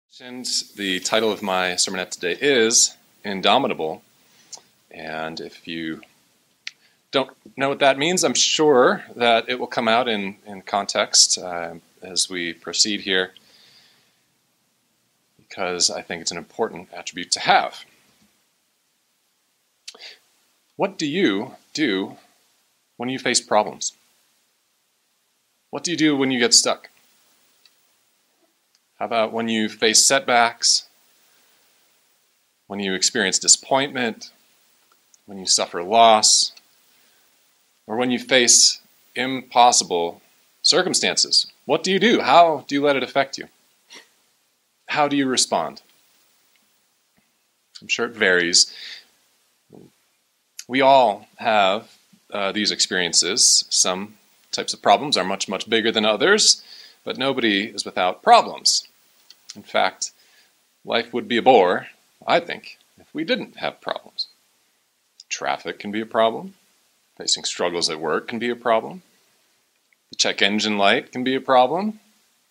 The title of my sermonette today is Indomitable, and if you don't know what that means, I'm sure that it will come out in context as we proceed here, because I think it's an important attribute to have. What do you do when you face problems? What do you do when you get stuck? How about when you face setbacks, when you experience disappointment, when you suffer loss, or when you face impossible circumstances? What do you do? How do you let it affect you? How do you respond? I'm sure it varies. We all have these experiences. Some types of problems are much, much bigger than others, but nobody is without problems. In fact, life would be a bore, I think, if we didn't have problems. Traffic can be a problem. Facing struggles at work can be a problem. The check engine light can be a problem.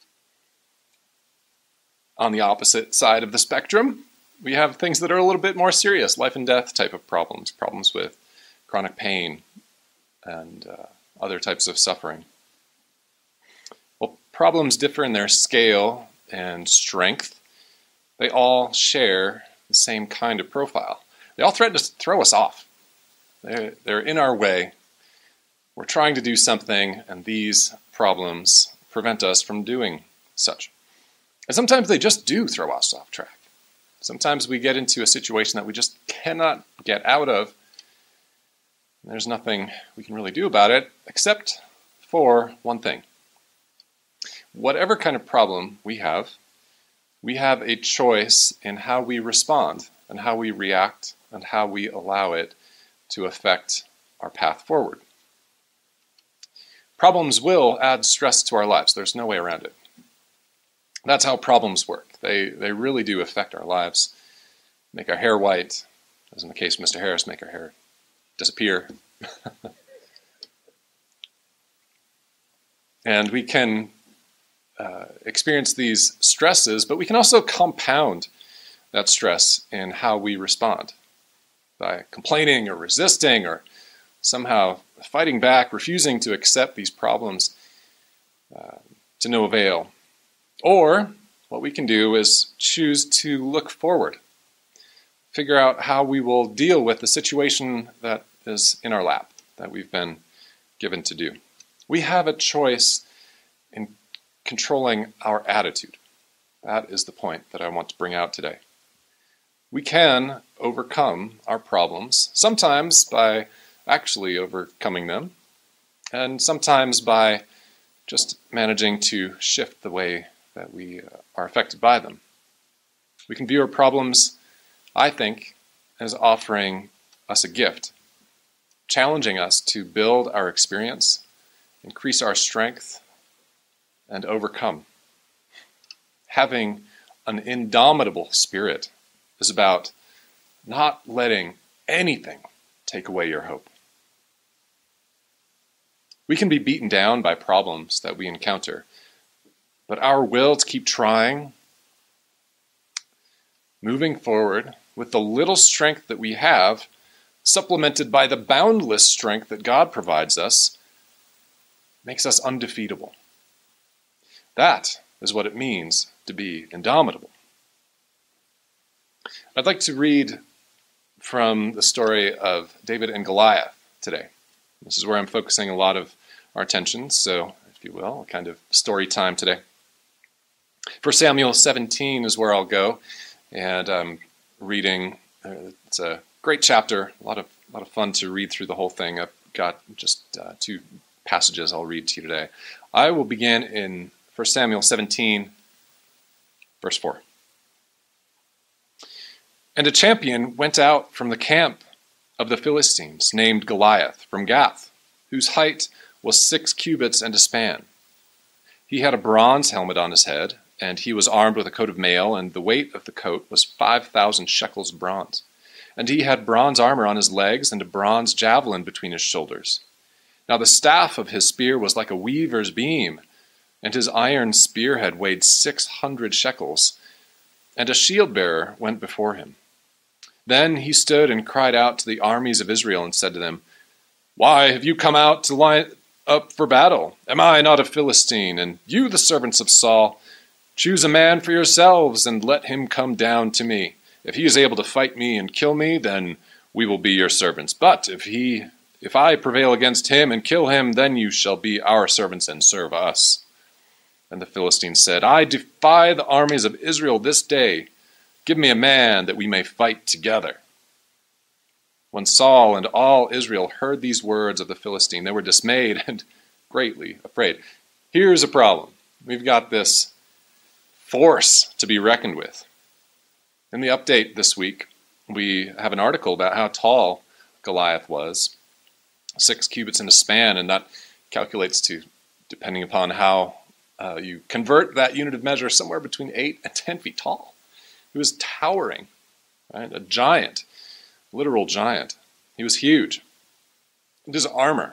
On the opposite side of the spectrum, we have things that are a little bit more serious, life and death type of problems, problems with chronic pain and other types of suffering. Well, problems differ in their scale and strength. They all share the same kind of profile. They all threaten to throw us off. They're in our way. We're trying to do something, and these problems prevent us from doing such. And sometimes they just do throw us off track. Sometimes we get into a situation that we just cannot get out of. There's nothing we can really do about it, except for one thing. Whatever kind of problem we have a choice in how we respond and how we react and how we allow it to affect our path forward. Problems will add stress to our lives. There's no way around it. That's how problems work. They really do affect our lives, make our hair white, as in the case of Mr. Harris, make our hair disappear. And we can experience these stresses, but we can also compound that stress in how we respond by complaining or resisting or somehow fighting back, refusing to accept these problems to no avail. Or what we can do is choose to look forward, figure out how we will deal with the situation that is in our lap, that we've been given to do. We have a choice in controlling our attitude. That is the point that I want to bring out today. We can overcome our problems, sometimes by actually overcoming them, and sometimes by just managing to shift the way that we are affected by them. We can view our problems, I think, as offering us a gift, challenging us to build our experience, increase our strength, and overcome. Having an indomitable spirit is about not letting anything take away your hope. We can be beaten down by problems that we encounter, but our will to keep trying, moving forward with the little strength that we have, supplemented by the boundless strength that God provides us, makes us undefeatable. That is what it means to be indomitable. I'd like to read from the story of David and Goliath today. This is where I'm focusing a lot of our attention, so if you will, a kind of story time today. 1 Samuel 17 is where I'll go, and I'm reading. It's a great chapter, a lot of fun to read through the whole thing. I've got just two passages I'll read to you today. I will begin in 1 Samuel 17, verse 4. And a champion went out from the camp of the Philistines, named Goliath, from Gath, whose height was 6 cubits and a span. He had a bronze helmet on his head, and he was armed with a coat of mail, and the weight of the coat was 5,000 shekels of bronze. And he had bronze armor on his legs, and a bronze javelin between his shoulders. Now the staff of his spear was like a weaver's beam, and his iron spearhead weighed 600 shekels. and a shield-bearer went before him. Then he stood and cried out to the armies of Israel and said to them, "Why have you come out to line up for battle? Am I not a Philistine, and you the servants of Saul? Choose a man for yourselves, and let him come down to me. If he is able to fight me and kill me, then we will be your servants. But if I prevail against him and kill him, then you shall be our servants and serve us." And the Philistines said, "I defy the armies of Israel this day. Give me a man that we may fight together." When Saul and all Israel heard these words of the Philistine, they were dismayed and greatly afraid. Here's a problem. We've got this force to be reckoned with. In the update this week, we have an article about how tall Goliath was, 6 cubits in a span, and that calculates to, depending upon how you convert that unit of measure, somewhere between 8 and 10 feet tall. He was towering, right? A giant, literal giant. He was huge. And his armor,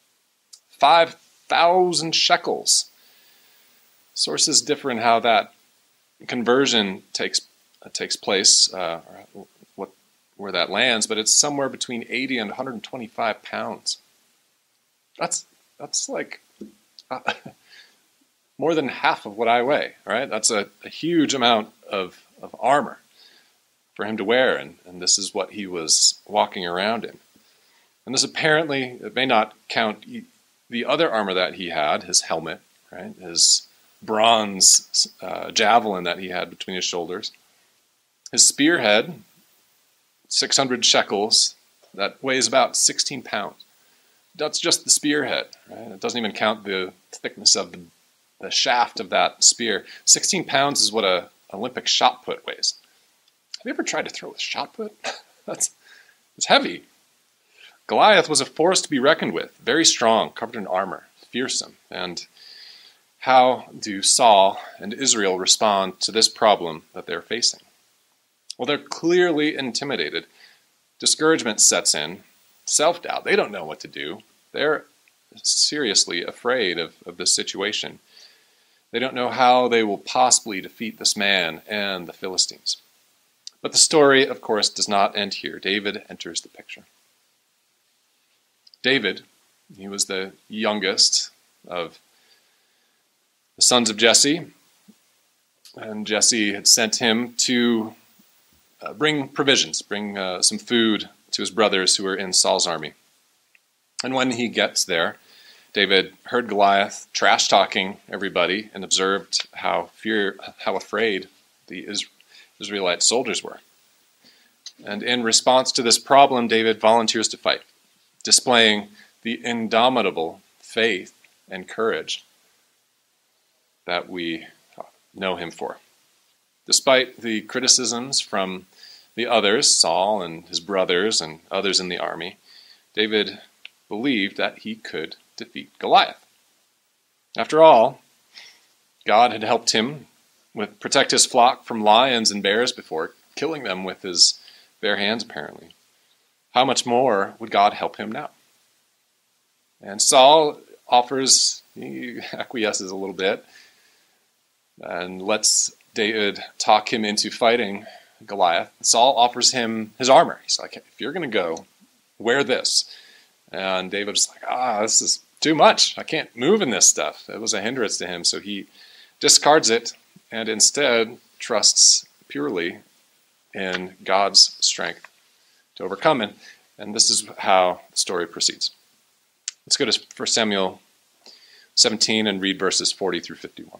5,000 shekels. Sources differ in how that conversion takes place, where that lands, but it's somewhere between 80 and 125 pounds. That's like more than half of what I weigh, right? That's a huge amount of armor for him to wear, and this is what he was walking around in. And this apparently, it may not count the other armor that he had, his helmet, right? His bronze javelin that he had between his shoulders. His spearhead, 600 shekels, that weighs about 16 pounds. That's just the spearhead, right? It doesn't even count the thickness of the shaft of that spear. 16 pounds is what an Olympic shot put weighs. Have you ever tried to throw a shot put? It's heavy. Goliath was a force to be reckoned with, very strong, covered in armor, fearsome. And how do Saul and Israel respond to this problem that they're facing? Well, they're clearly intimidated. Discouragement sets in. Self-doubt. They don't know what to do. They're seriously afraid of this situation. They don't know how they will possibly defeat this man and the Philistines. But the story, of course, does not end here. David enters the picture. David, he was the youngest of the sons of Jesse, and Jesse had sent him to bring provisions, bring some food to his brothers who were in Saul's army. And when he gets there, David heard Goliath trash-talking everybody and observed how afraid the Israelite soldiers were. And in response to this problem, David volunteers to fight, displaying the indomitable faith and courage that we know him for. Despite the criticisms from the others, Saul and his brothers and others in the army, David believed that he could defeat Goliath. After all, God had helped him protect his flock from lions and bears before, killing them with his bare hands, apparently. How much more would God help him now? And Saul he acquiesces a little bit and lets David talk him into fighting Goliath. Saul offers him his armor. He's like, if you're going to go, wear this. And David's like, this is too much. I can't move in this stuff. It was a hindrance to him, so he discards it and instead trusts purely in God's strength to overcome it. And this is how the story proceeds. Let's go to 1 Samuel 17 and read verses 40 through 51.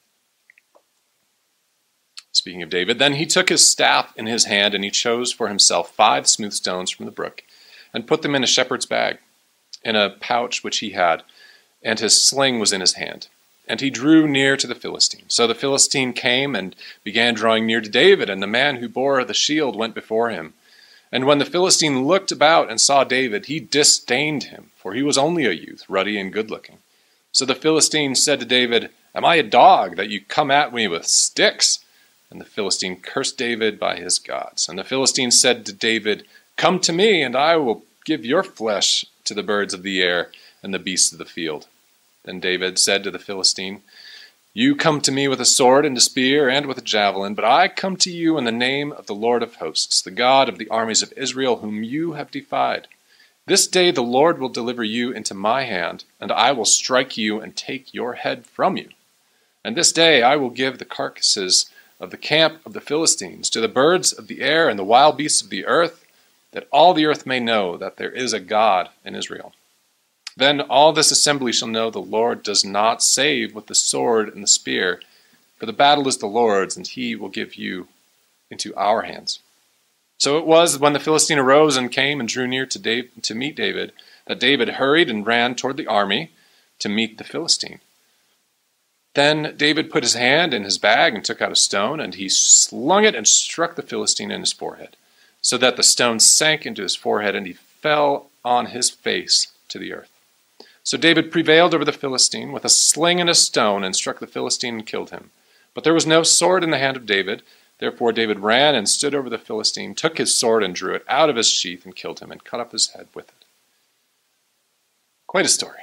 Speaking of David, then he took his staff in his hand, and he chose for himself 5 smooth stones from the brook, and put them in a shepherd's bag, in a pouch which he had, and his sling was in his hand. And he drew near to the Philistine. So the Philistine came and began drawing near to David, and the man who bore the shield went before him. And when the Philistine looked about and saw David, he disdained him, for he was only a youth, ruddy and good-looking. So the Philistine said to David, "Am I a dog that you come at me with sticks?" And the Philistine cursed David by his gods. And the Philistine said to David, "Come to me, and I will give your flesh to the birds of the air and the beasts of the field." Then David said to the Philistine, You come to me with a sword and a spear and with a javelin, but I come to you in the name of the Lord of hosts, the God of the armies of Israel, whom you have defied. This day the Lord will deliver you into my hand, and I will strike you and take your head from you. And this day I will give the carcasses of the camp of the Philistines to the birds of the air and the wild beasts of the earth, that all the earth may know that there is a God in Israel. Then all this assembly shall know the Lord does not save with the sword and the spear, for the battle is the Lord's, and he will give you into our hands. So it was when the Philistine arose and came and drew near to meet David, that David hurried and ran toward the army to meet the Philistine. Then David put his hand in his bag and took out a stone, and he slung it and struck the Philistine in his forehead, so that the stone sank into his forehead, and he fell on his face to the earth. So David prevailed over the Philistine with a sling and a stone, and struck the Philistine and killed him. But there was no sword in the hand of David. Therefore David ran and stood over the Philistine, took his sword and drew it out of his sheath and killed him, and cut off his head with it. Quite a story.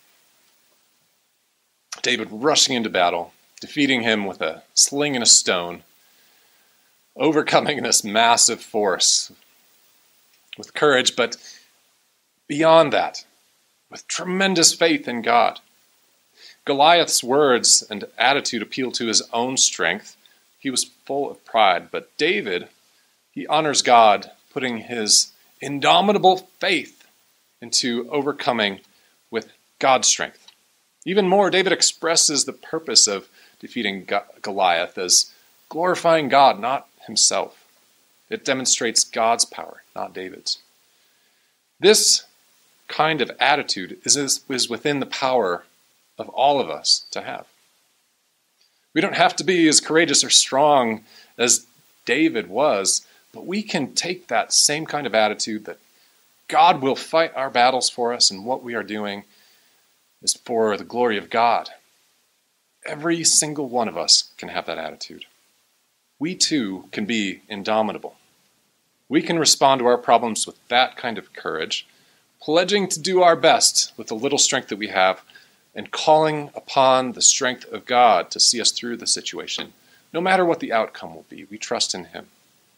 David rushing into battle, defeating him with a sling and a stone, overcoming this massive force with courage, but beyond that, with tremendous faith in God. Goliath's words and attitude appeal to his own strength. He was full of pride, but David, he honors God, putting his indomitable faith into overcoming with God's strength. Even more, David expresses the purpose of defeating Goliath as glorifying God, not himself. It demonstrates God's power, not David's. This kind of attitude is within the power of all of us to have. We don't have to be as courageous or strong as David was, but we can take that same kind of attitude that God will fight our battles for us, and what we are doing is for the glory of God. Every single one of us can have that attitude. We too can be indomitable. We can respond to our problems with that kind of courage, pledging to do our best with the little strength that we have, and calling upon the strength of God to see us through the situation. No matter what the outcome will be, we trust in him.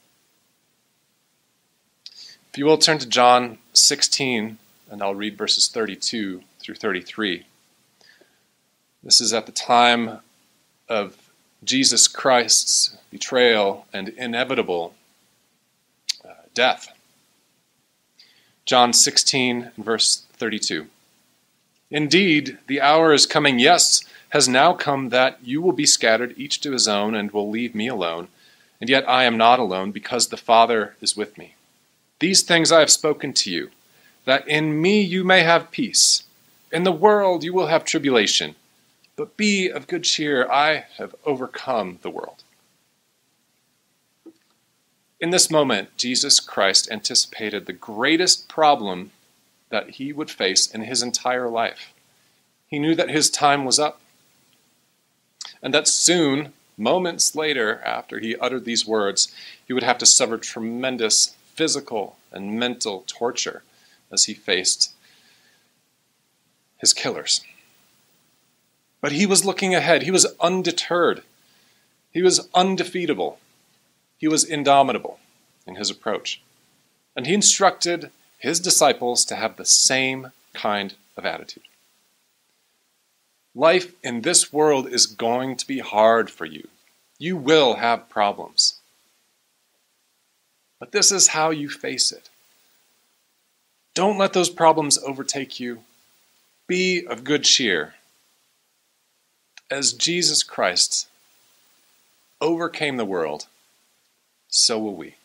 If you will, turn to John 16, and I'll read verses 32 through 33. This is at the time of Jesus Christ's betrayal and inevitable death. John 16 and verse 32. Indeed, the hour is coming, yes, has now come, that you will be scattered, each to his own, and will leave me alone. And yet I am not alone, because the Father is with me. These things I have spoken to you, that in me you may have peace. In the world you will have tribulation, but be of good cheer, I have overcome the world. In this moment, Jesus Christ anticipated the greatest problem that he would face in his entire life. He knew that his time was up, and that soon, moments later, after he uttered these words, he would have to suffer tremendous physical and mental torture as he faced his killers. But he was looking ahead. He was undeterred. He was undefeatable. He was indomitable in his approach. And he instructed his disciples to have the same kind of attitude. Life in this world is going to be hard for you. You will have problems. But this is how you face it. Don't let those problems overtake you. Be of good cheer. As Jesus Christ overcame the world, so will we.